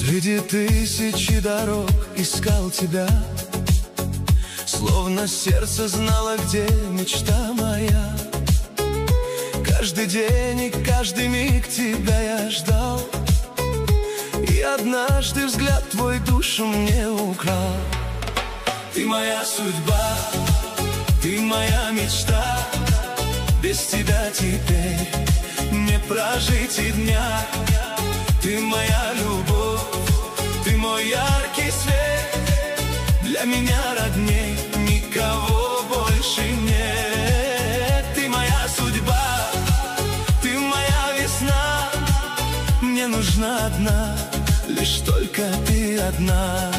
Среди тысячи дорог искал тебя, словно сердце знало, где мечта моя. Каждый день и каждый миг тебя я ждал, и однажды взгляд твой душу мне украл. Ты моя судьба, ты моя мечта, без тебя теперь не прожить и дня. Ты моя любовь, ты мой яркий свет, для меня родней никого больше нет. Ты моя судьба, ты моя весна, мне нужна одна, лишь только ты одна.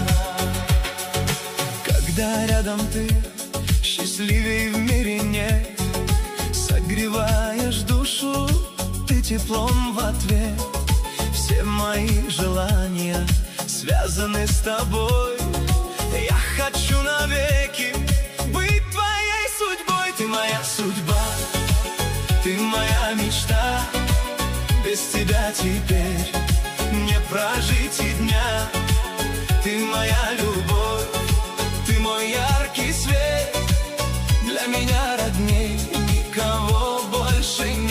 Когда рядом ты, счастливей в мире нет, согреваешь душу ты теплом в ответ. Все мои желания связаны с тобой, я хочу навеки быть твоей судьбой. Ты моя судьба, ты моя мечта, без тебя теперь не прожить и дня. Ты моя любовь, ты мой яркий свет, для меня родней никого больше нет.